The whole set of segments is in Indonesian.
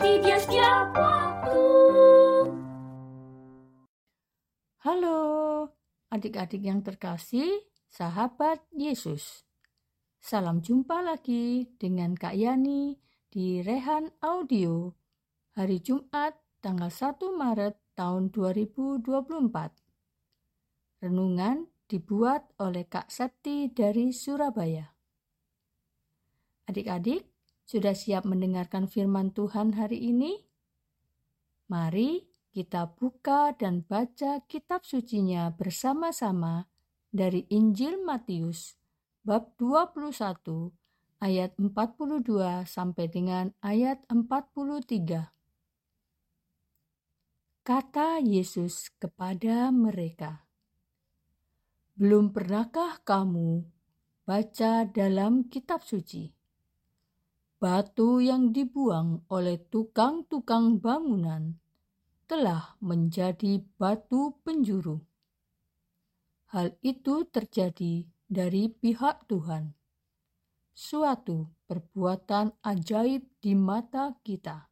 menghayati Dia setiap waktu. Halo, adik-adik yang terkasih, sahabat Yesus. Salam jumpa lagi dengan Kak Yani di Rehan Audio, hari Jumat tanggal 1 Maret tahun 2024. Renungan dibuat oleh Kak Septi dari Surabaya. Adik-adik, sudah siap mendengarkan firman Tuhan hari ini? Mari kita buka dan baca kitab sucinya bersama-sama dari Injil Matius bab 21 ayat 42 sampai dengan ayat 43. Kata Yesus kepada mereka, "Belum pernahkah kamu baca dalam kitab suci? Batu yang dibuang oleh tukang-tukang bangunan telah menjadi batu penjuru. Hal itu terjadi dari pihak Tuhan, suatu perbuatan ajaib di mata kita.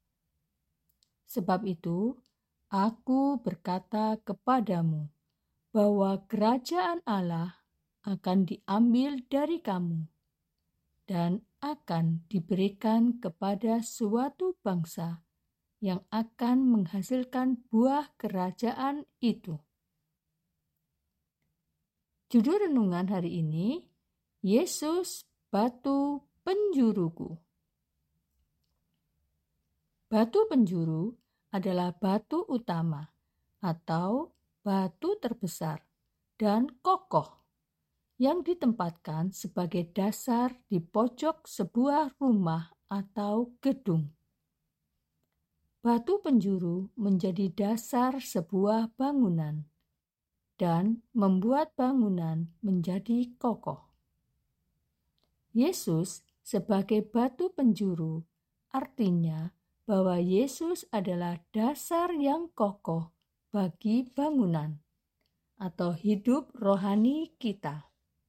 Sebab itu, aku berkata kepadamu bahwa kerajaan Allah akan diambil dari kamu dan akan diberikan kepada suatu bangsa yang akan menghasilkan buah kerajaan itu." Judul renungan hari ini, Yesus Batu Penjuruku. Batu penjuru adalah batu utama atau batu terbesar dan kokoh yang ditempatkan sebagai dasar di pojok sebuah rumah atau gedung. Batu penjuru menjadi dasar sebuah bangunan dan membuat bangunan menjadi kokoh. Yesus sebagai batu penjuru artinya bahwa Yesus adalah dasar yang kokoh bagi bangunan atau hidup rohani kita.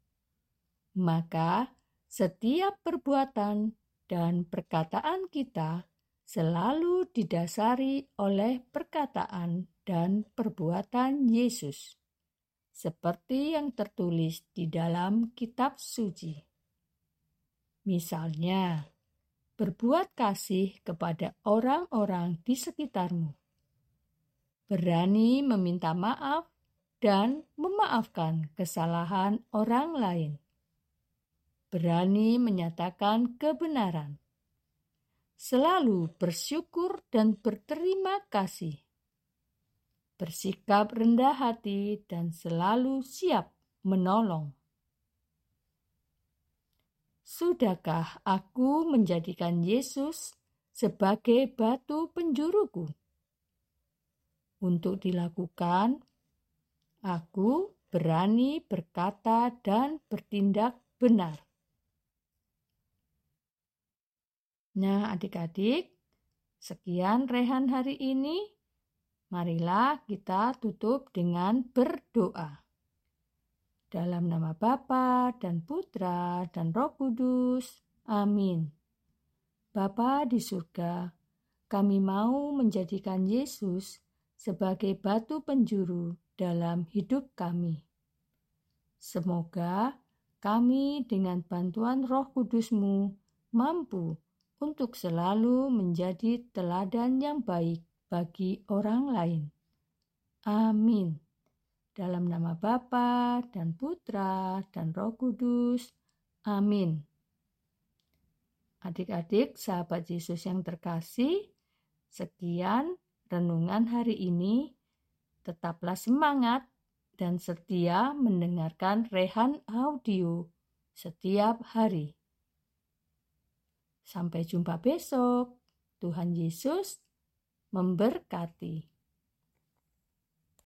Maka setiap perbuatan dan perkataan kita selalu didasari oleh perkataan dan perbuatan Yesus, seperti yang tertulis di dalam kitab suci. Misalnya, berbuat kasih kepada orang-orang di sekitarmu, berani meminta maaf dan memaafkan kesalahan orang lain, berani menyatakan kebenaran, selalu bersyukur dan berterima kasih, bersikap rendah hati dan selalu siap menolong. Sudahkah aku menjadikan Yesus sebagai batu penjuruku? Untuk dilakukan, aku berani berkata dan bertindak benar. Nah, adik-adik, sekian rehan hari ini. Marilah kita tutup dengan berdoa. Dalam nama Bapa dan Putra dan Roh Kudus. Amin. Bapa di surga, kami mau menjadikan Yesus sebagai batu penjuru dalam hidup kami. Semoga kami dengan bantuan Roh Kudus-Mu mampu untuk selalu menjadi teladan yang baik bagi orang lain. Amin. Dalam nama Bapa dan Putra dan Roh Kudus. Amin. Adik-adik, sahabat Yesus yang terkasih, sekian renungan hari ini. Tetaplah semangat dan setia mendengarkan Rehan Audio setiap hari. Sampai jumpa besok. Tuhan Yesus memberkati.